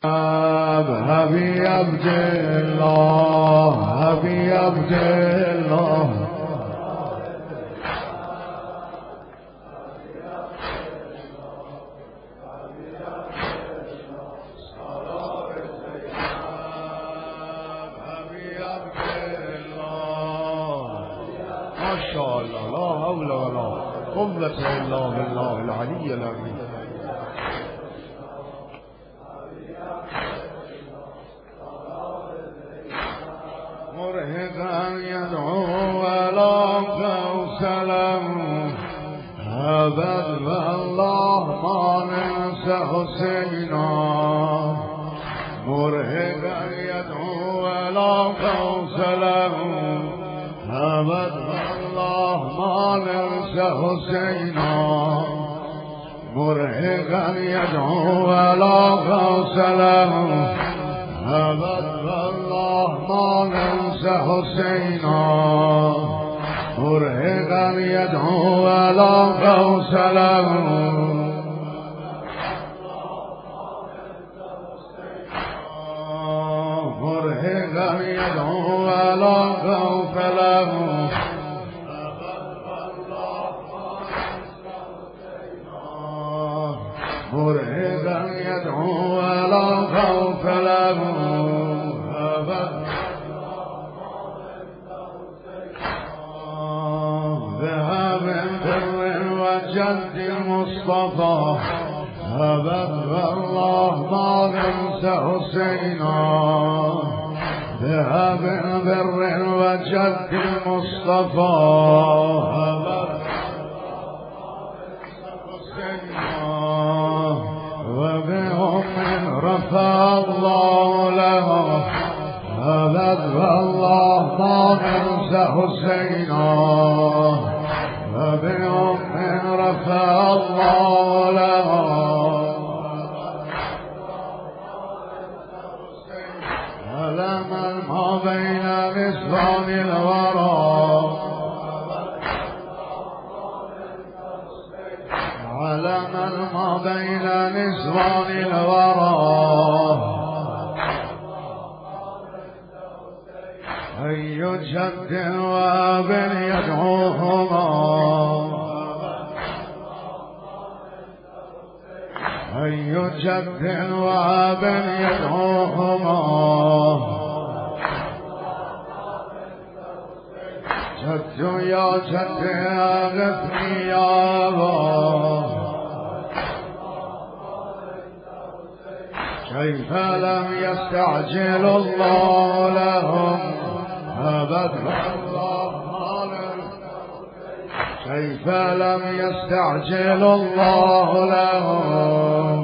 حبی عبدالله حبی عبدالله ماشاءالله لا حول ولا قوة الا بالله العلی العظیم. مرهقا يدعو ولا كوسلا أبد والله ما ننسى حسينا. مرهقا يدعو ولا كوسلا أبد والله ما ننسى حسينا. مرهقا يدعو ولا كوسلا أبد والله ما ننسى حسينا. مرهقا يدعو ولا غوث له مرهقا يدعو ولا غوث له مرهقا يدعو ولا خوف له ذهب بر وجد المصطفى أبد والله ما ننسى حسينا. ذهب بر وجد المصطفى أبد وبهم رفع الله له أبد والله ما ننسى حسينا. وبهم رفع الله له علما ما بين نسوان الورى علما ما بين نسوان الورى أي جد واب يدعوهما أي جد واب يدعوهما جد يا جد أغثني يا أبا كيف لم يستعجل الله لهم أبد والله كيف لم يستعجل الله لهم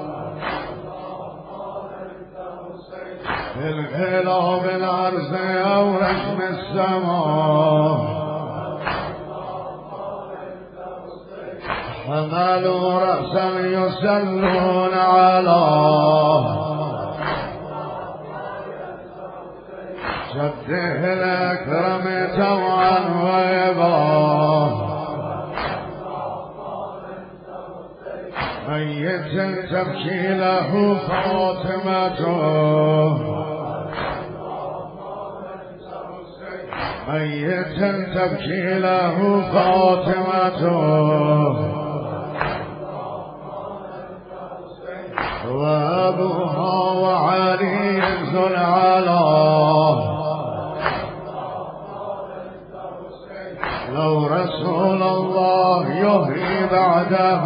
في الغلاب الأرض أو رحم السماء حملوا رأسا يسلون على جده الأكرم توعا ويبا ميت تبكي له فاطمة ميت تبكي له فاطمة وأبوها وعلي ذو العلا. لو رسول الله يهي بعده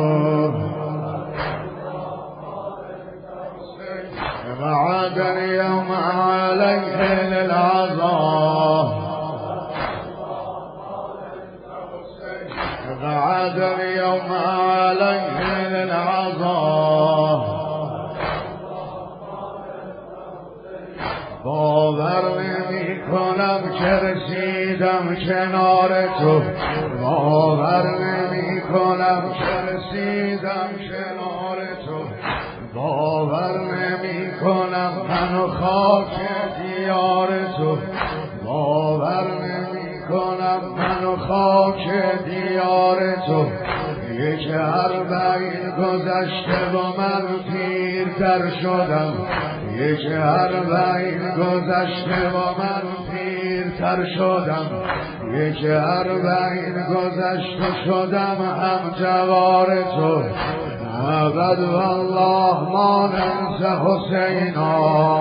بعد اليوم عليه للعذاب بعد اليوم عليه للعذاب. باور نمی کنم که رسیدم کنار تو باور نمی کنم که رسیدم کنار تو باور نمی کنم من و خاک دیار تو باور نمی کنم من و خاک دیار تو یک 40 گذشته و من پیر پیرتر شدم، یک اربعین گذشته با من پیرتر شدم، یک اربعین گذشته شدم هم جوار تو. ابد والله ما ننسى حسینا،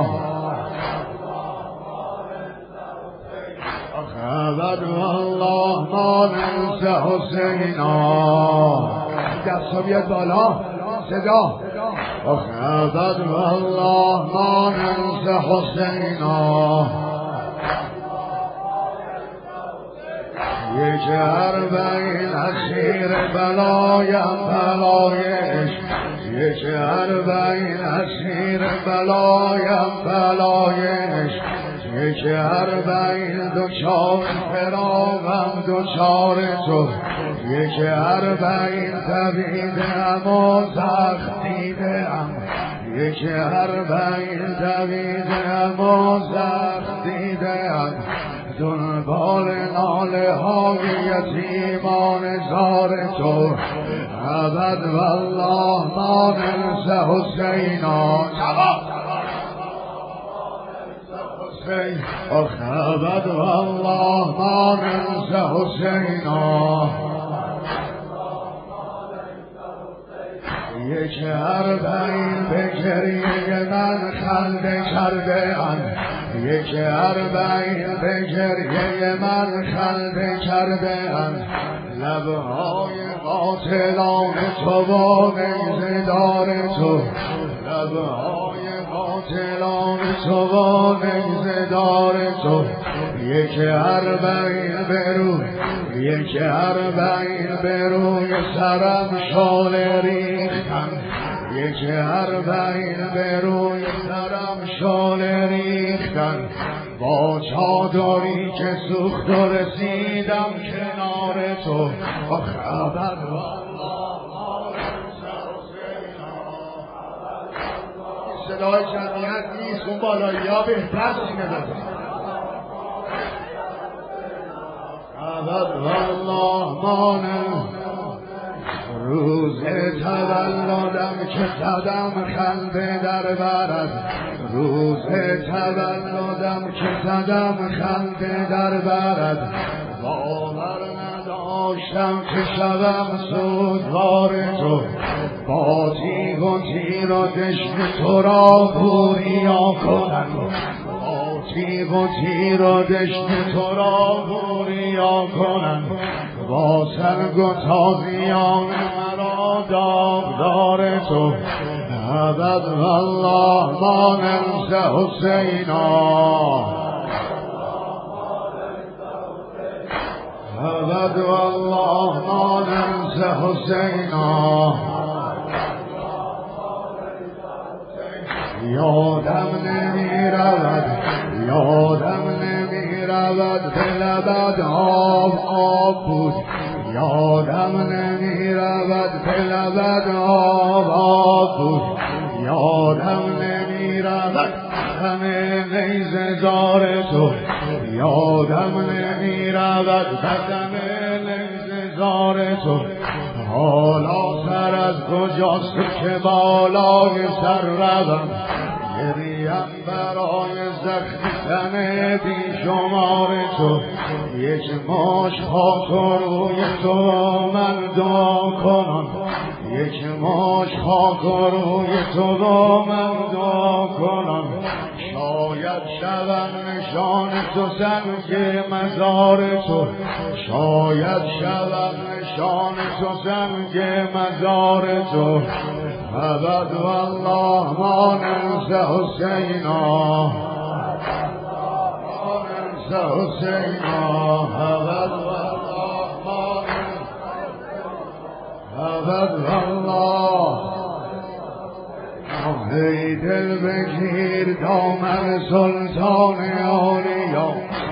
ابد والله ما ننسى حسینا. دستا بیاد بالا صدا. ابد والله ما ننسى حسینا، یک اربعین اسیر بلایم بلایش، یک اربعین اسیر بلایم بلایش، یک اربعین دوچار فراغم دوچار تو، یک اربعین دویدم و زخم دیدم، یک اربعین دویدم و زخم دیدم، دنبال ناله های یتیمان زار تو. ابد والله ما ننسى حسینا، ابد والله ما ننسى حسینا. یک اربعین به گریه من خنده کرده اند، یک اربعین به گریه من خنده کرده اند، لبهای قاتلان تو و نیزه‌دار تو، لبهای قاتلان تو و نیزه‌دار تو. یک اربعین برو، یک اربعین بروی سرم شعله ریختن، یک اربعین بروی سرم شعله ریختن، با چادری که سوخت و رسیدم کنار تو. ابد صدای جمعیت نیست، اون بالایی ها بهتر سینه بزن. ابد والله ما روز تولدم که زدم خنده در برد، روز تولدم که زدم خنده در برد، باور نداشتم که شدم سوگوار تو، با تیغ و تیر و دشت تو را بوریا کنم، با تیغ و تیر و دشت تو را بوریا کنم، با سنگ و تازیان مرا داغدار تو. ابد والله ما ننسى حسینا، ابد والله ما ننسى حسینا. یادم نمی رود، یادم نمی رود، به لبت آب بود، یادم نمی رود، به لبت آب بود، یادم نمی رود همه نیزه‌دار تو، یادم نمی رود همه نیزه‌دار تو. حالا سر از کجاست که بالای سر روم، گریم برای زخم تن بی شمار تو. یک ماش خاک روی تو من دعا کنم، یک ماش خاک روی تو من دعا کنم. شاید شبم نشان تو سنگ مزار تو، شاید شبم نشان تو سنگ مزار تو. ابد والله ما ننسى حسینا، ما ننسى حسینا. ابد والله ما ابد والله. ای دل بگیر دامن سلطان اولیا،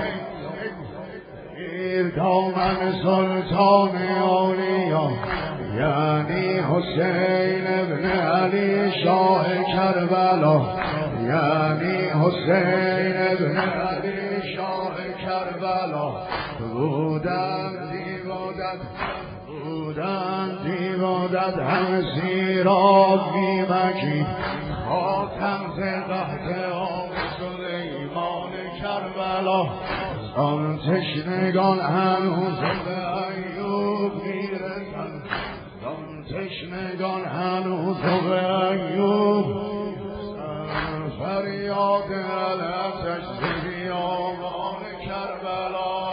گیر دامن سلطان اولیا، یعنی حسین ابن علی شاه کربلا، یعنی حسین ابن علی شاه کربلا. بودم دیوادت، بودم دیوادت هم سیراب بیمکی، خاکم ز قحط آب شد ایمان کربلا آن تشنگان هنوز به ایوب میرسند آن تشنگان هنوز به ایوب فریاد علتش ز بیابان کربلا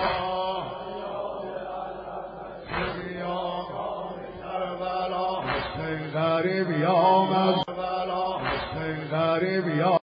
غریب یا مزبلا غریب یا